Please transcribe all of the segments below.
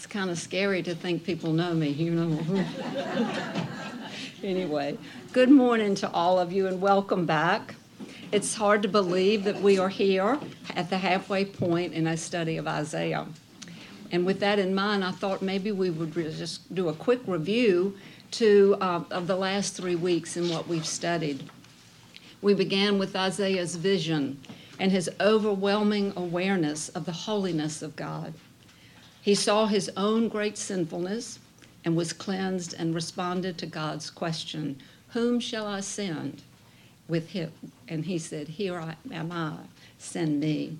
kind of scary to think people know me, you know. Anyway, good morning to all of you and welcome back. It's hard to believe that we are here at the halfway point in a study of Isaiah. And with that in mind, I thought maybe we would just do a quick review of the last 3 weeks and what we've studied. We began with Isaiah's vision and his overwhelming awareness of the holiness of God. He saw his own great sinfulness and was cleansed and responded to God's question, "Whom shall I send?" with him. And he said, "Here am I, send me."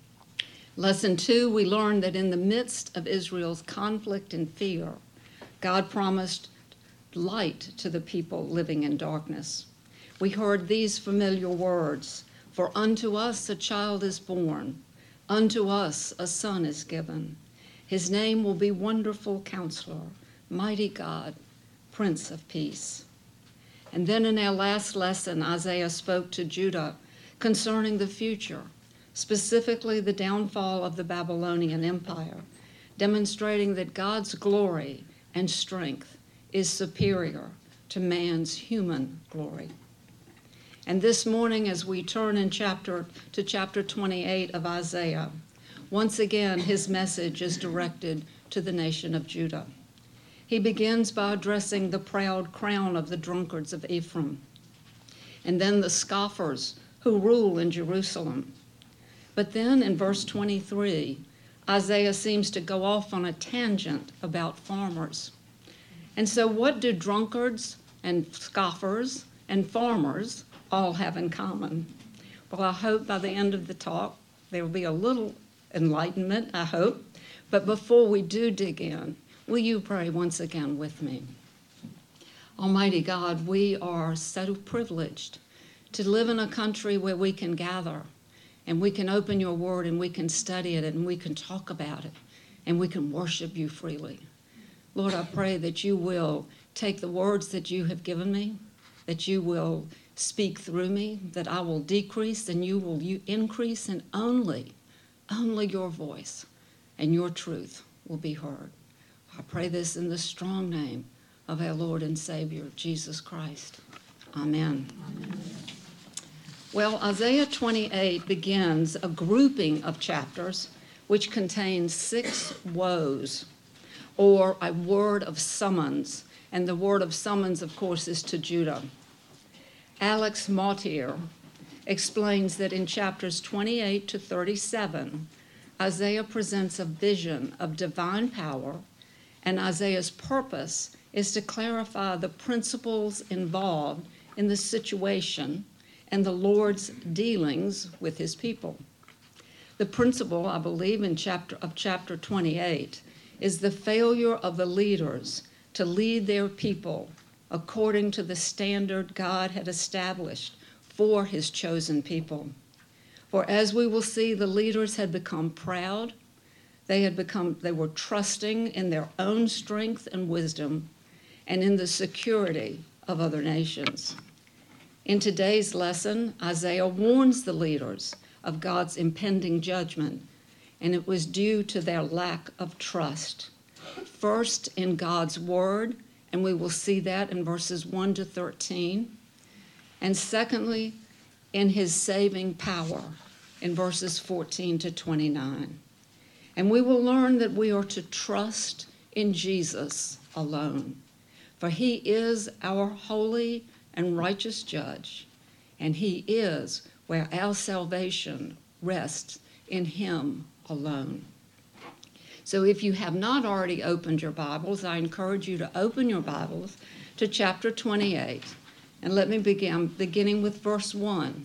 Lesson 2, we learned that in the midst of Israel's conflict and fear, God promised light to the people living in darkness. We heard these familiar words, "For unto us a child is born, unto us a son is given. His name will be Wonderful Counselor, Mighty God, Prince of Peace." And then in our last lesson, Isaiah spoke to Judah concerning the future, specifically the downfall of the Babylonian Empire, demonstrating that God's glory and strength is superior to man's human glory. And this morning, as we turn to chapter 28 of Isaiah, once again, his message is directed to the nation of Judah. He begins by addressing the proud crown of the drunkards of Ephraim, and then the scoffers who rule in Jerusalem. But then in verse 23, Isaiah seems to go off on a tangent about farmers. And so what do drunkards and scoffers and farmers all have in common? Well, I hope by the end of the talk there will be a little enlightenment, I hope. But before we do dig in, will you pray once again with me? Almighty God, we are so privileged to live in a country where we can gather and we can open your word and we can study it and we can talk about it and we can worship you freely. Lord, I pray that you will take the words that you have given me, that you will speak through me, that I will decrease and you will increase, and only your voice and your truth will be heard. I pray this in the strong name of our Lord and Savior, Jesus Christ. Amen. Amen. Well, Isaiah 28 begins a grouping of chapters which contains 6 woes, or a word of summons. And the word of summons, of course, is to Judah. Alex Mottier explains that in chapters 28 to 37, Isaiah presents a vision of divine power, and Isaiah's purpose is to clarify the principles involved in the situation and the Lord's dealings with his people. The principle, I believe, in chapter 28 is the failure of the leaders to lead their people according to the standard God had established for his chosen people. For as we will see, the leaders had become proud. They were trusting in their own strength and wisdom and in the security of other nations. In today's lesson, Isaiah warns the leaders of God's impending judgment, and it was due to their lack of trust. First, in God's word, and we will see that in verses 1 to 13. And secondly, in his saving power in verses 14 to 29. And we will learn that we are to trust in Jesus alone, for he is our holy and righteous judge, and he is where our salvation rests, in him alone. So if you have not already opened your Bibles, I encourage you to open your Bibles to chapter 28. And let me beginning with verse 1.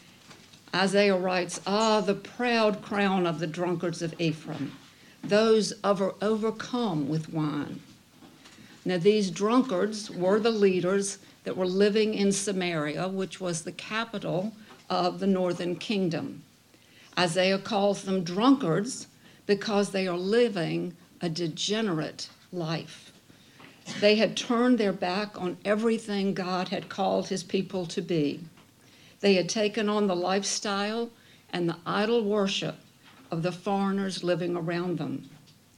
Isaiah writes, "Ah, the proud crown of the drunkards of Ephraim, those overcome with wine." Now these drunkards were the leaders that were living in Samaria, which was the capital of the northern kingdom. Isaiah calls them drunkards because they are living a degenerate life. They had turned their back on everything God had called his people to be. They had taken on the lifestyle and the idol worship of the foreigners living around them.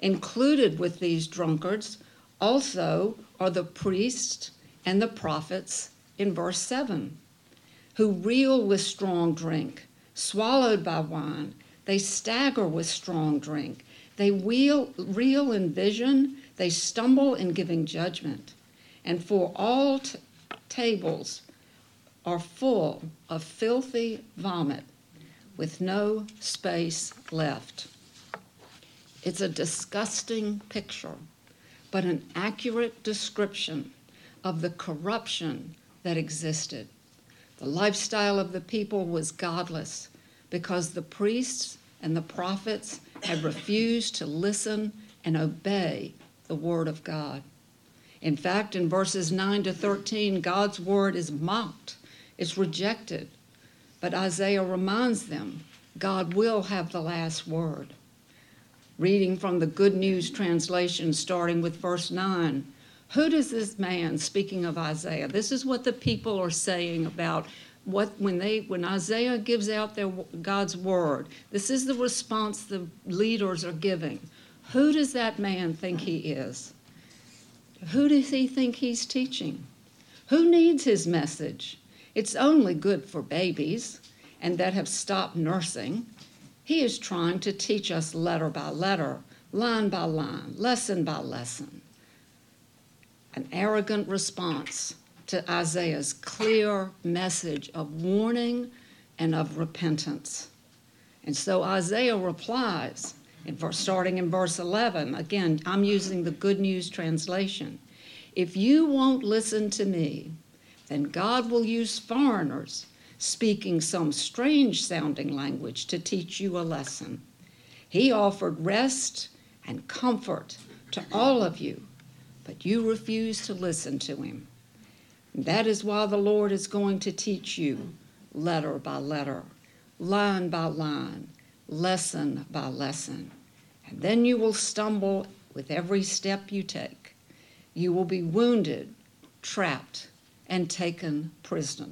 Included with these drunkards also are the priests and the prophets in verse 7, who reel with strong drink, swallowed by wine. They stagger with strong drink. They reel in vision. They stumble in giving judgment. And for all tables are full of filthy vomit with no space left. It's a disgusting picture, but an accurate description of the corruption that existed. The lifestyle of the people was godless because the priests and the prophets had refused to listen and obey the word of God. In fact, in verses 9 to 13, God's word is mocked, it's rejected. But Isaiah reminds them God will have the last word. Reading from the Good News translation, starting with verse 9, who does this man, speaking of Isaiah, this is what the people are saying about when Isaiah gives out God's word, this is the response the leaders are giving. Who does that man think he is? Who does he think he's teaching? Who needs his message? It's only good for babies and that have stopped nursing. He is trying to teach us letter by letter, line by line, lesson by lesson. An arrogant response to Isaiah's clear message of warning and of repentance. And so Isaiah replies, starting in verse 11. Again, I'm using the Good News translation. If you won't listen to me, then God will use foreigners speaking some strange-sounding language to teach you a lesson. He offered rest and comfort to all of you, but you refuse to listen to him. And that is why the Lord is going to teach you letter by letter, line by line, lesson by lesson. And then you will stumble with every step you take. You will be wounded, trapped, and taken prisoner.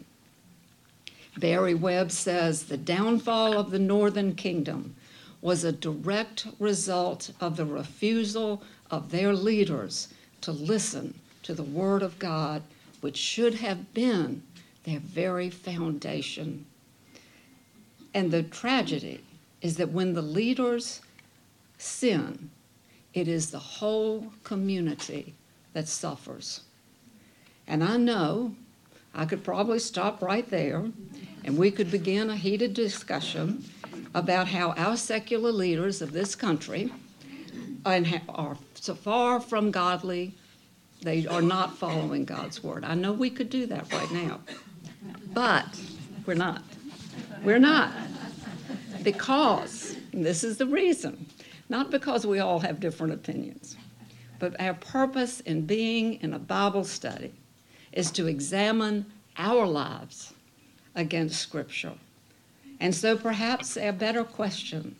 Barry Webb says the downfall of the Northern Kingdom was a direct result of the refusal of their leaders to listen to the Word of God, which should have been their very foundation. And the tragedy is that when the leaders sin, it is the whole community that suffers. And I know I could probably stop right there and we could begin a heated discussion about how our secular leaders of this country are so far from godly, they are not following God's word. I know we could do that right now, but we're not. We're not. Because, and this is the reason, not because we all have different opinions, but our purpose in being in a Bible study is to examine our lives against Scripture. And so perhaps the better question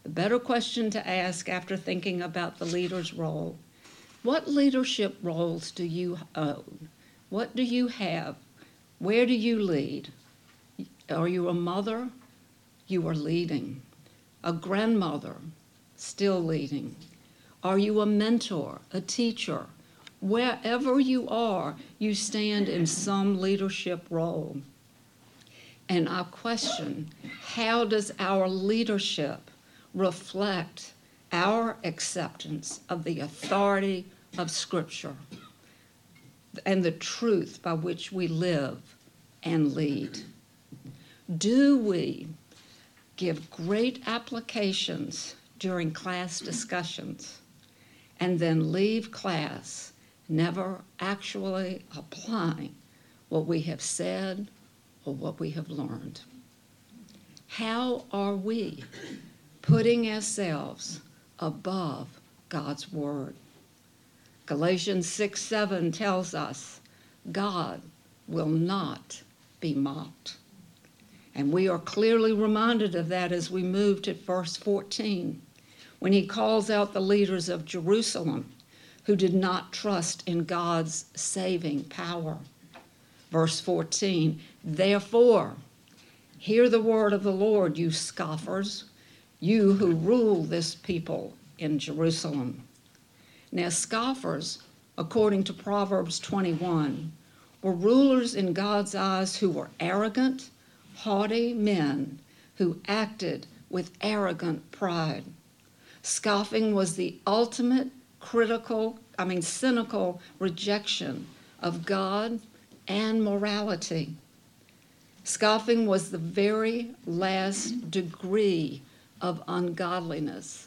to ask after thinking about the leader's role, what leadership roles do you own? What do you have? Where do you lead? Are you a mother? You are leading. A grandmother? Still leading. Are you a mentor, a teacher? Wherever you are, you stand in some leadership role. And I question, how does our leadership reflect our acceptance of the authority of Scripture and the truth by which we live and lead? Do we give great applications during class discussions and then leave class never actually applying what we have said or what we have learned? How are we putting ourselves above God's word? Galatians 6:7 tells us God will not be mocked. And we are clearly reminded of that as we move to verse 14, when he calls out the leaders of Jerusalem who did not trust in God's saving power. Verse 14, therefore, hear the word of the Lord, you scoffers, you who rule this people in Jerusalem. Now scoffers, according to Proverbs 21, were rulers in God's eyes who were arrogant, haughty men who acted with arrogant pride. Scoffing was the ultimate cynical rejection of God and morality. Scoffing was the very last degree of ungodliness.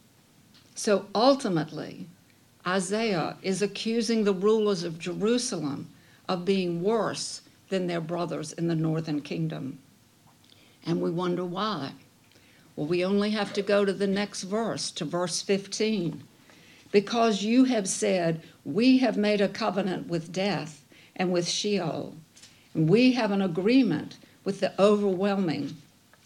So ultimately, Isaiah is accusing the rulers of Jerusalem of being worse than their brothers in the northern kingdom. And we wonder why. Well, we only have to go to the next verse, to verse 15. Because you have said, we have made a covenant with death and with Sheol, and we have an agreement with the overwhelming.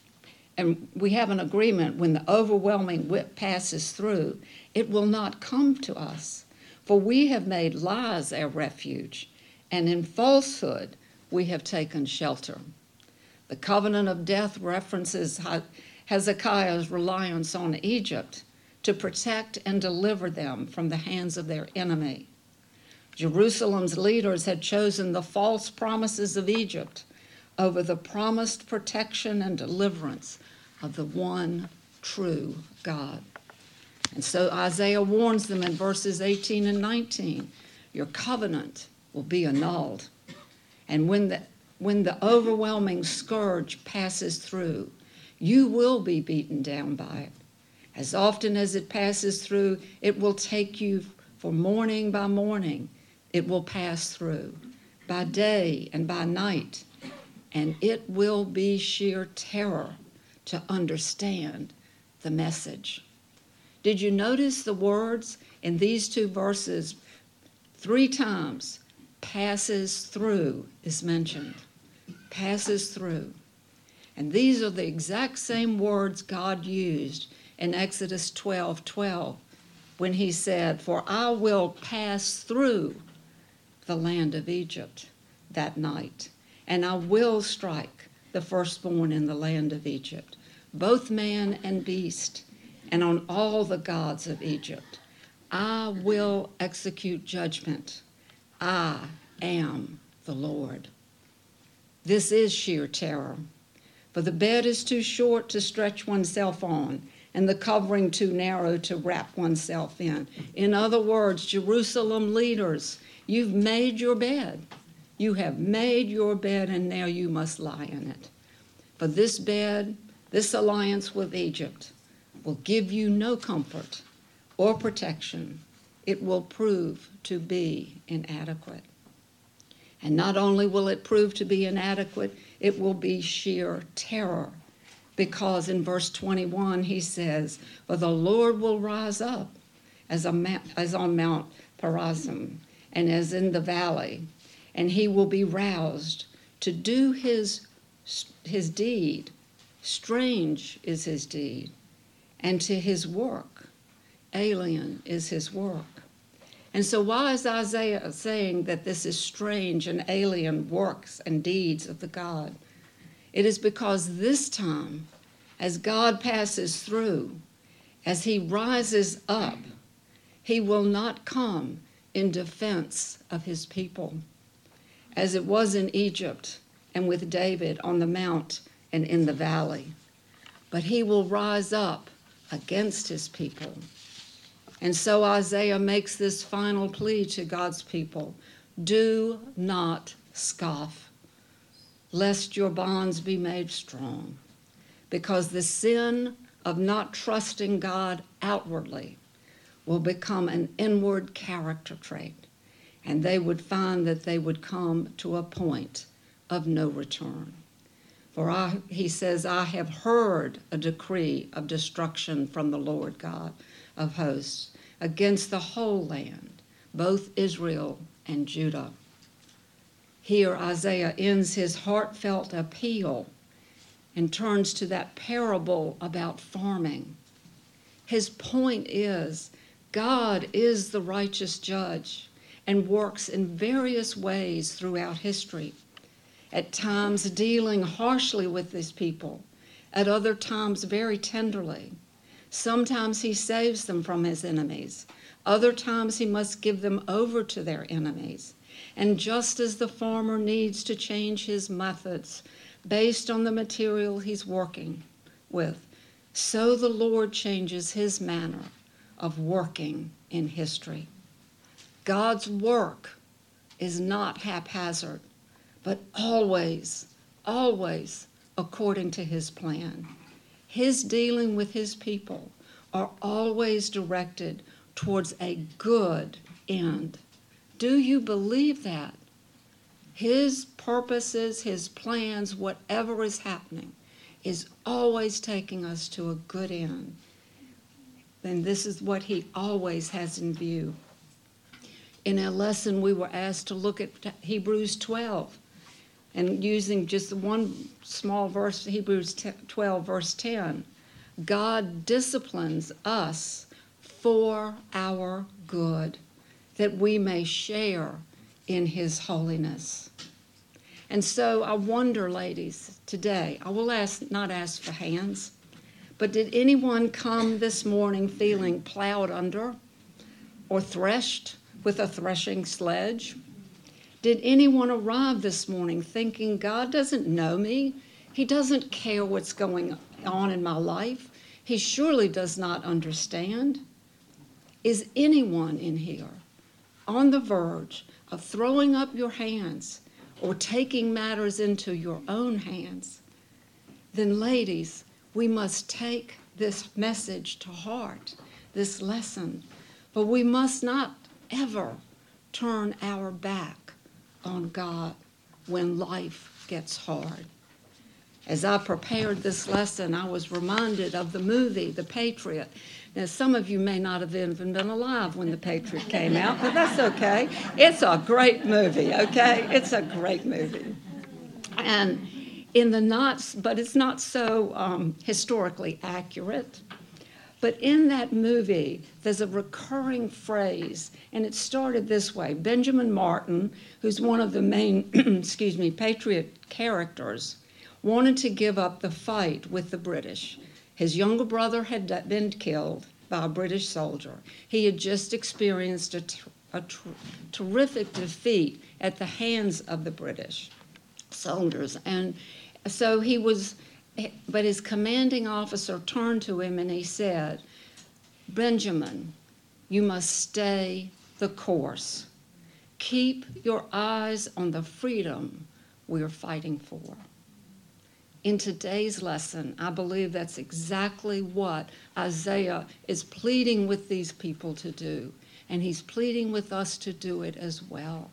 And we have an agreement when the overwhelming whip passes through, it will not come to us. For we have made lies our refuge, and in falsehood we have taken shelter. The covenant of death references Hezekiah's reliance on Egypt to protect and deliver them from the hands of their enemy. Jerusalem's leaders had chosen the false promises of Egypt over the promised protection and deliverance of the one true God. And so Isaiah warns them in verses 18 and 19, your covenant will be annulled. And when the overwhelming scourge passes through, you will be beaten down by it. As often as it passes through, it will take you for morning by morning. It will pass through by day and by night. And it will be sheer terror to understand the message. Did you notice the words in these two verses? 3 times, passes through is mentioned. Passes through. And these are the exact same words God used in Exodus 12:12 when he said, for I will pass through the land of Egypt that night, and I will strike the firstborn in the land of Egypt, both man and beast, and on all the gods of Egypt. I will execute judgment. I am the Lord. This is sheer terror. For the bed is too short to stretch oneself on, and the covering too narrow to wrap oneself in. In other words, Jerusalem leaders, you've made your bed. You have made your bed, and now you must lie in it. For this bed, this alliance with Egypt, will give you no comfort or protection. It will prove to be inadequate. And not only will it prove to be inadequate, it will be sheer terror. Because in verse 21 he says, for the Lord will rise up as on Mount Perazim and as in the valley, and he will be roused to do his deed. Strange is his deed, and to his work, alien is his work. And so why is Isaiah saying that this is strange and alien works and deeds of the God? It is because this time, as God passes through, as he rises up, he will not come in defense of his people, as it was in Egypt and with David on the mount and in the valley. But he will rise up against his people. And so Isaiah makes this final plea to God's people. Do not scoff, lest your bonds be made strong, because the sin of not trusting God outwardly will become an inward character trait, and they would find that they would come to a point of no return. For he says, I have heard a decree of destruction from the Lord God of hosts against the whole land, both Israel and Judah. Here Isaiah ends his heartfelt appeal and turns to that parable about farming. His point is, God is the righteous judge and works in various ways throughout history, at times dealing harshly with his people, at other times very tenderly, Sometimes he saves them from his enemies. Other times he must give them over to their enemies. And just as the farmer needs to change his methods based on the material he's working with, so the Lord changes his manner of working in history. God's work is not haphazard, but always, always according to his plan. His dealing with his people are always directed towards a good end. Do you believe that? His purposes, his plans, whatever is happening, is always taking us to a good end. And this is what he always has in view. In a lesson, we were asked to look at Hebrews 12, and using just one small verse, Hebrews 12, verse 10. God disciplines us for our good, that we may share in his holiness. And so I wonder, ladies, today, I will not ask for hands, but did anyone come this morning feeling plowed under or threshed with a threshing sledge? Did anyone arrive this morning thinking, God doesn't know me? He doesn't care what's going on in my life. He surely does not understand. Is anyone in here on the verge of throwing up your hands or taking matters into your own hands? Then, ladies, we must take this message to heart, this lesson, but we must not ever turn our back on God when life gets hard. As I prepared this lesson, I was reminded of the movie, The Patriot. Now, some of you may not have even been alive when The Patriot came out, but that's okay. It's a great movie, okay? It's a great movie. And but it's not so historically accurate. But in that movie, there's a recurring phrase, and it started this way. Benjamin Martin, who's one of the main, Patriot characters, wanted to give up the fight with the British. His younger brother had been killed by a British soldier. He had just experienced a terrific defeat at the hands of the British soldiers. And so but his commanding officer turned to him and he said, Benjamin, you must stay the course. Keep your eyes on the freedom we are fighting for. In today's lesson, I believe that's exactly what Isaiah is pleading with these people to do. And he's pleading with us to do it as well.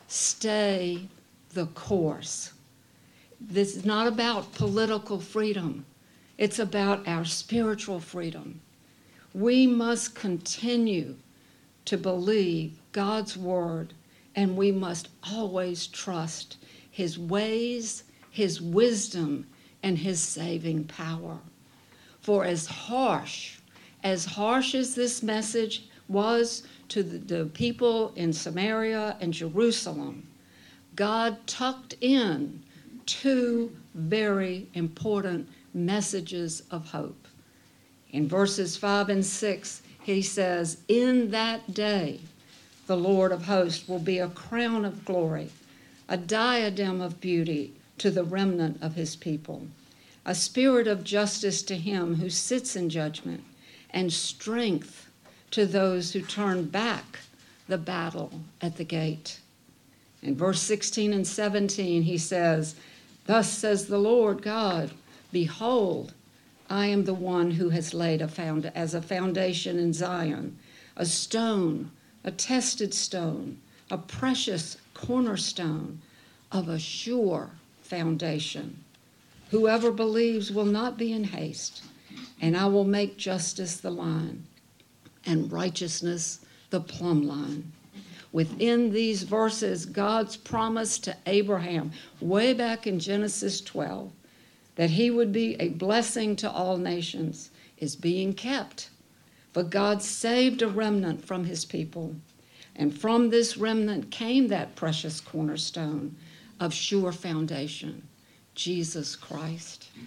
Stay the course. This is not about political freedom. It's about our spiritual freedom. We must continue to believe God's word, and we must always trust his ways, his wisdom, and his saving power. For as harsh as this message was to the people in Samaria and Jerusalem, God tucked in two very important messages of hope. In verses 5 and 6, he says, in that day, the Lord of hosts will be a crown of glory, a diadem of beauty to the remnant of his people, a spirit of justice to him who sits in judgment, and strength to those who turn back the battle at the gate. In verse 16 and 17, he says, thus says the Lord God, behold, I am the one who has laid as a foundation in Zion, a stone, a tested stone, a precious cornerstone of a sure foundation. Whoever believes will not be in haste, and I will make justice the line and righteousness the plumb line. Within these verses, God's promise to Abraham, way back in Genesis 12, that he would be a blessing to all nations, is being kept. But God saved a remnant from his people, and from this remnant came that precious cornerstone of sure foundation, Jesus Christ.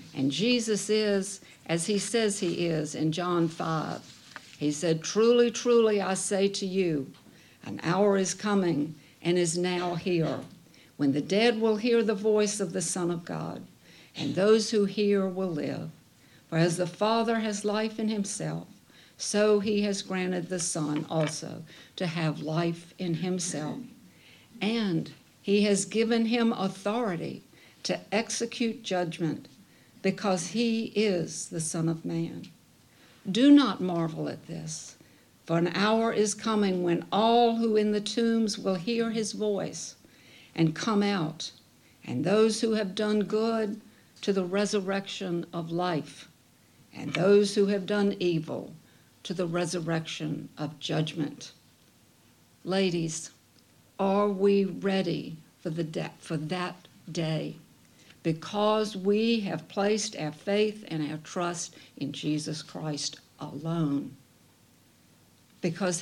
And Jesus is, as he says he is in John 5. He said, "Truly, truly, I say to you, an hour is coming and is now here, when the dead will hear the voice of the Son of God, and those who hear will live. For as the Father has life in himself, so he has granted the Son also to have life in himself. And he has given him authority to execute judgment, because he is the Son of Man. Do not marvel at this, for an hour is coming when all who in the tombs will hear his voice and come out, and those who have done good to the resurrection of life, and those who have done evil to the resurrection of judgment." Ladies, are we ready for that day? Because we have placed our faith and our trust in Jesus Christ alone. Because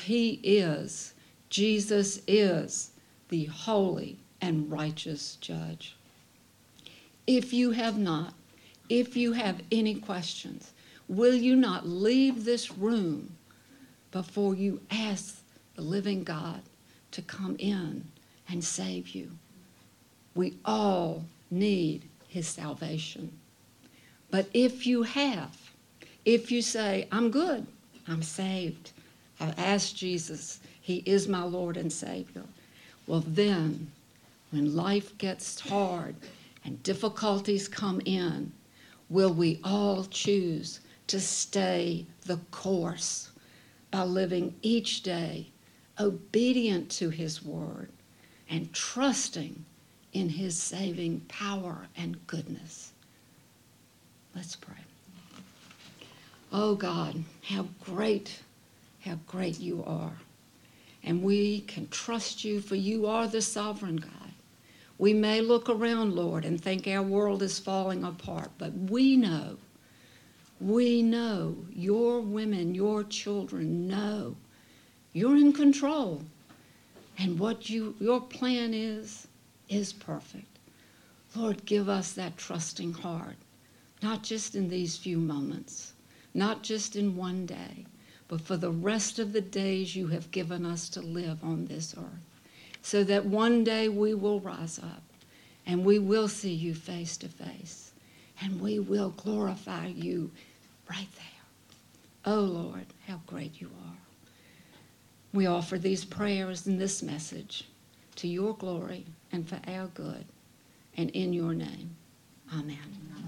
Jesus is the holy and righteous judge. If you have any questions, will you not leave this room before you ask the living God to come in and save you? We all need his salvation. But if you say, "I'm good, I'm saved, I've asked Jesus, he is my Lord and Savior," well then, when life gets hard and difficulties come in, will we all choose to stay the course by living each day obedient to his word and trusting in his saving power and goodness? Let's pray. Oh God, how great you are. And we can trust you, for you are the sovereign God. We may look around, Lord, and think our world is falling apart, but we know your women, your children know you're in control. And what your plan is perfect. Lord, give us that trusting heart, not just in these few moments, not just in one day, but for the rest of the days you have given us to live on this earth, so that one day we will rise up and we will see you face to face and we will glorify you right there. Oh Lord, how great you are. We offer these prayers and this message to your glory and for our good, and in your name. Amen.